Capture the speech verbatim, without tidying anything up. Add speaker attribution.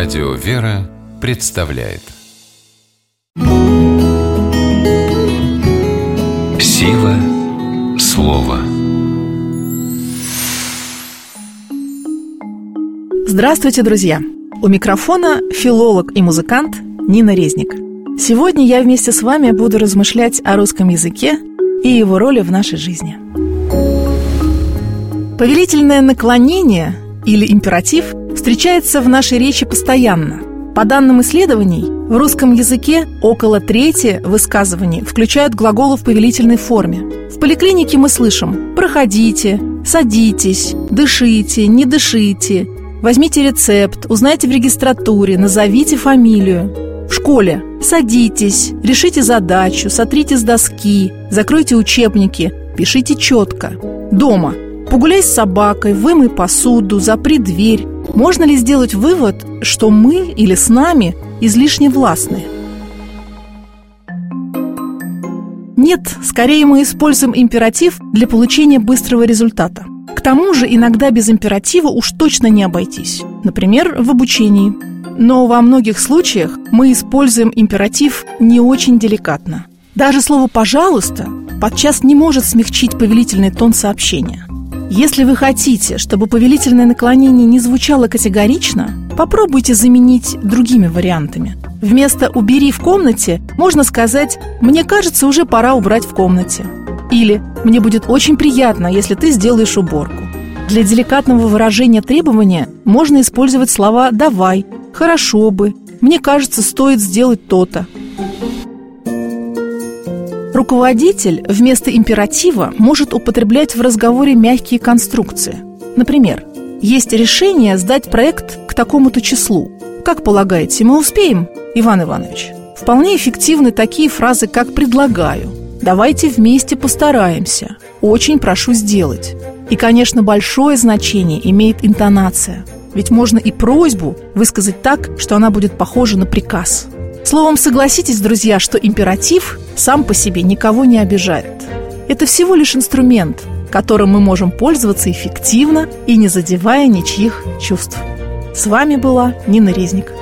Speaker 1: Радио «Вера» представляет Сила слова.
Speaker 2: Здравствуйте, друзья! У микрофона филолог и музыкант Нина Резник. Сегодня я вместе с вами буду размышлять о русском языке и его роли в нашей жизни. Повелительное наклонение или императив встречается в нашей речи постоянно. По данным исследований, в русском языке около трети высказываний включают глаголы в повелительной форме. В поликлинике мы слышим «проходите», «садитесь», «дышите», «не дышите», «возьмите рецепт», «узнайте в регистратуре», «назовите фамилию». В школе «садитесь», «решите задачу», «сотрите с доски», «закройте учебники», «пишите четко». Дома «погуляй с собакой», «вымой посуду», «запри дверь». Можно ли сделать вывод, что мы или с нами излишне властны? Нет, скорее мы используем императив для получения быстрого результата. К тому же иногда без императива уж точно не обойтись. Например, в обучении. Но во многих случаях мы используем императив не очень деликатно. Даже слово «пожалуйста» подчас не может смягчить повелительный тон сообщения. Если вы хотите, чтобы повелительное наклонение не звучало категорично, попробуйте заменить другими вариантами. Вместо «убери в комнате» можно сказать «мне кажется, уже пора убрать в комнате». Или «мне будет очень приятно, если ты сделаешь уборку». Для деликатного выражения требования можно использовать слова «давай», «хорошо бы», «мне кажется, стоит сделать то-то». Руководитель вместо императива может употреблять в разговоре мягкие конструкции. Например, есть решение сдать проект к такому-то числу. Как полагаете, мы успеем, Иван Иванович? Вполне эффективны такие фразы, как «предлагаю», «давайте вместе постараемся», «очень прошу сделать». И, конечно, большое значение имеет интонация. Ведь можно и просьбу высказать так, что она будет похожа на приказ. Словом, согласитесь, друзья, что императив сам по себе никого не обижает. Это всего лишь инструмент, которым мы можем пользоваться эффективно и не задевая ничьих чувств. С вами была Нина Резник.